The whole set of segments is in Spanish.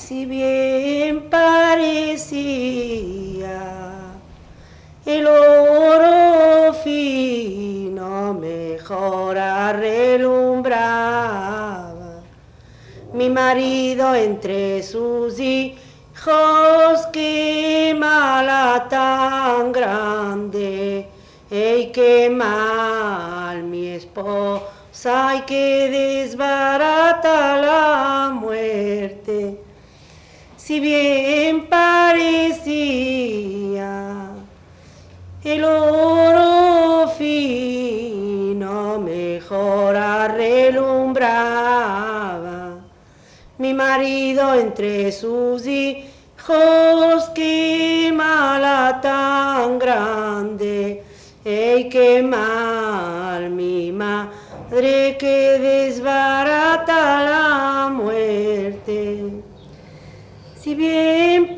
Si bien parecía el oro fino, mejor relumbraba mi marido entre sus hijos. Qué mala tan grande, ey, qué mal mi esposa, y que desbarata la muerte. Si bien parecía el oro fino, mejor relumbraba mi marido entre sus hijos. Qué mala tan grande, ey, qué mal mi madre, que desbarata la muerte. Si bien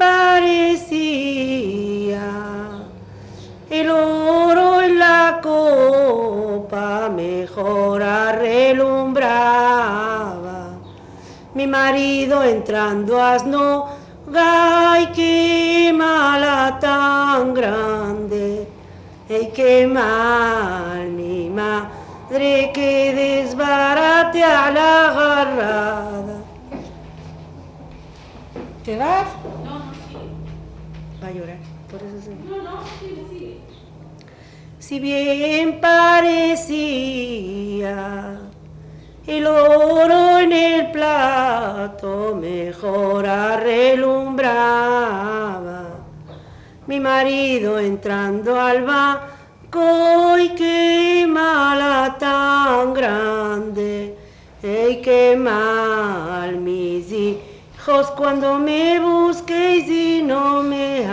parecía el oro en la copa, mejor relumbraba mi marido entrando asno. Ay, qué mala tan grande, ey, qué mal mi madre, que desbarate a la agarrada. ¿Te vas? No, sigue. Va a llorar, por eso se... No, sigue. Si bien parecía el oro en el plato, mejor relumbraba mi marido entrando al banco. Y qué mala tan grande, ey, qué mal mis hijos, cuando me busquéis y no me